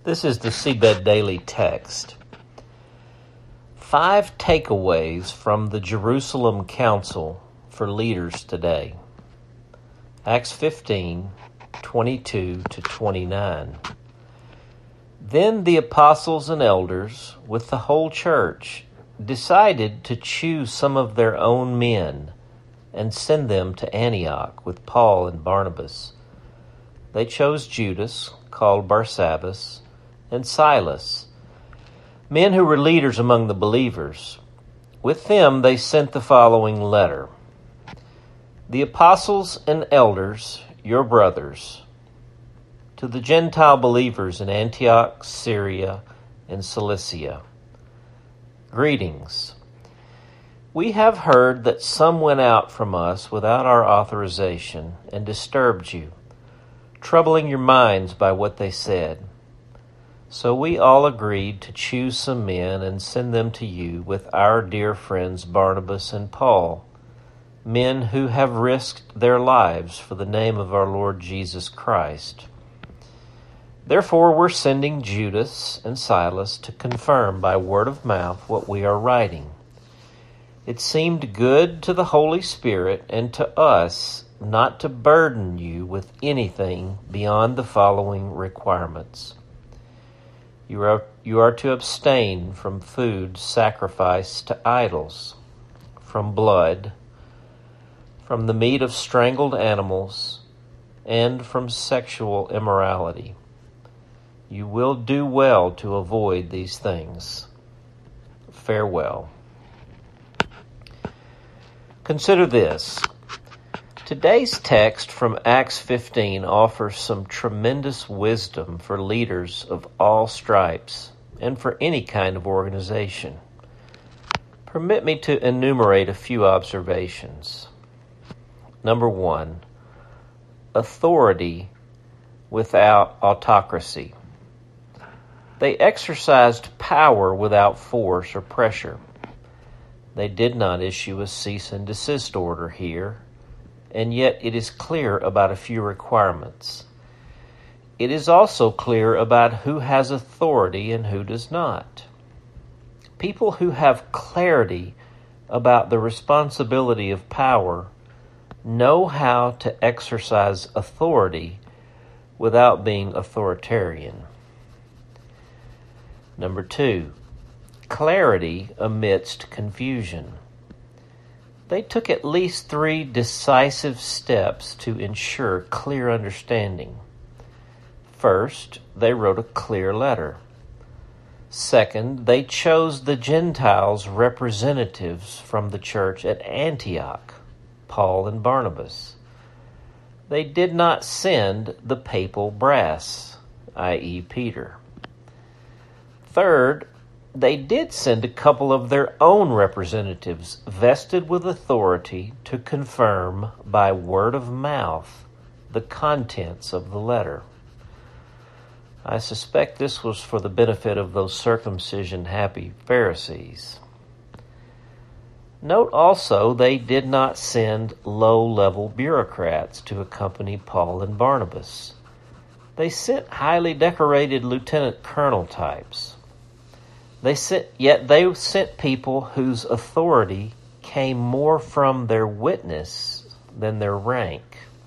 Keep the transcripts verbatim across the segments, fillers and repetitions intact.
This is the Seabed Daily Text. Five takeaways from the Jerusalem Council for leaders today. Acts fifteen, twenty-two to twenty-nine. Then the apostles and elders, with the whole church, decided to choose some of their own men and send them to Antioch with Paul and Barnabas. They chose Judas, called Barsabbas, and Silas, men who were leaders among the believers. With them they sent the following letter. The apostles and elders, your brothers, to the Gentile believers in Antioch, Syria, and Cilicia. Greetings. We have heard that some went out from us without our authorization and disturbed you, troubling your minds by what they said. So we all agreed to choose some men and send them to you with our dear friends Barnabas and Paul, men who have risked their lives for the name of our Lord Jesus Christ. Therefore we're sending Judas and Silas to confirm by word of mouth what we are writing. It seemed good to the Holy Spirit and to us not to burden you with anything beyond the following requirements. You are, you are to abstain from food sacrificed to idols, from blood, from the meat of strangled animals, and from sexual immorality. You will do well to avoid these things. Farewell. Consider this. Today's text from Acts fifteen offers some tremendous wisdom for leaders of all stripes and for any kind of organization. Permit me to enumerate a few observations. Number one, authority without autocracy. They exercised power without force or pressure. They did not issue a cease and desist order here, and yet it is clear about a few requirements. It is also clear about who has authority and who does not. People who have clarity about the responsibility of power know how to exercise authority without being authoritarian. Number two, clarity amidst confusion. They took at least three decisive steps to ensure clear understanding. First, they wrote a clear letter. Second, they chose the Gentiles' representatives from the church at Antioch, Paul and Barnabas. They did not send the papal brass, that is. Peter. Third, they did send a couple of their own representatives vested with authority to confirm by word of mouth the contents of the letter. I suspect this was for the benefit of those circumcision-happy Pharisees. Note also they did not send low-level bureaucrats to accompany Paul and Barnabas. They sent highly decorated lieutenant colonel types. They sent, yet they sent people whose authority came more from their witness than their rank.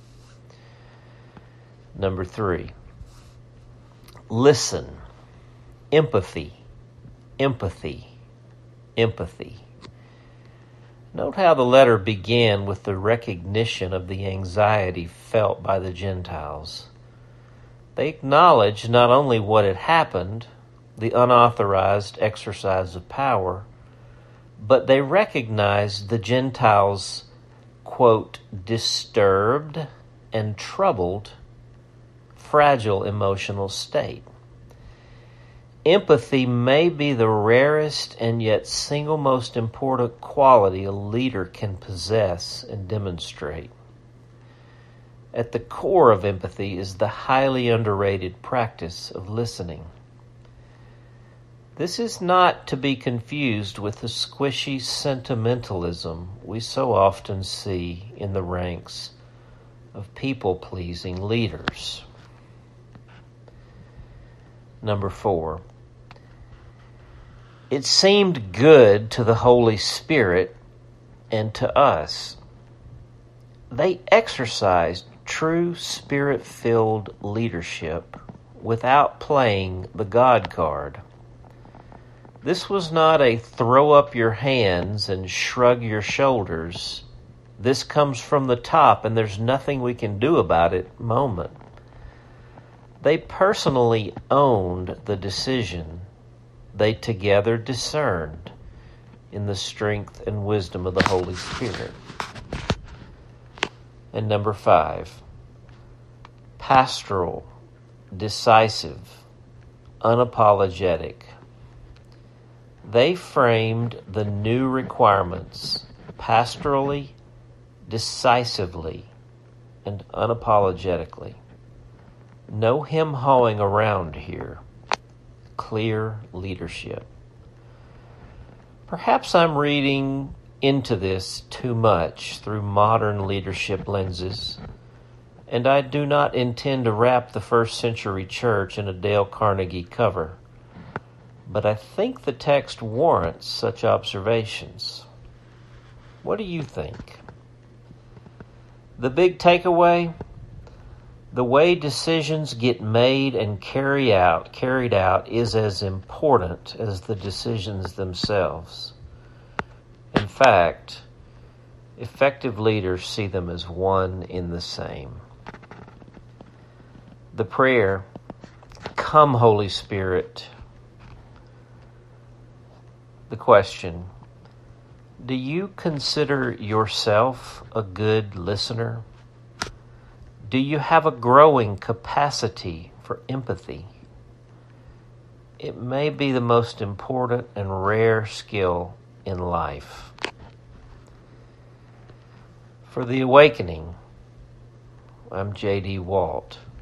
Number three, listen. Empathy, empathy, empathy. Note how the letter began with the recognition of the anxiety felt by the Gentiles. They acknowledged not only what had happened, the unauthorized exercise of power, but they recognized the Gentiles' quote, disturbed and troubled, fragile emotional state. Empathy may be the rarest and yet single most important quality a leader can possess and demonstrate. At the core of empathy is the highly underrated practice of listening. This is not to be confused with the squishy sentimentalism we so often see in the ranks of people-pleasing leaders. Number four, it seemed good to the Holy Spirit and to us. They exercised true Spirit-filled leadership without playing the God card. This was not a throw up your hands and shrug your shoulders, this comes from the top and there's nothing we can do about it moment. They personally owned the decision. They together discerned in the strength and wisdom of the Holy Spirit. And number five, pastoral, decisive, unapologetic. They framed the new requirements pastorally, decisively, and unapologetically. No hem-hawing around here. Clear leadership. Perhaps I'm reading into this too much through modern leadership lenses, and I do not intend to wrap the first century church in a Dale Carnegie cover. But I think the text warrants such observations. What do you think? The big takeaway? The way decisions get made and carry out, carried out is as important as the decisions themselves. In fact, effective leaders see them as one in the same. The prayer, "Come, Holy Spirit." The question, do you consider yourself a good listener? Do you have a growing capacity for empathy? It may be the most important and rare skill in life. For The Awakening, I'm J D Walt.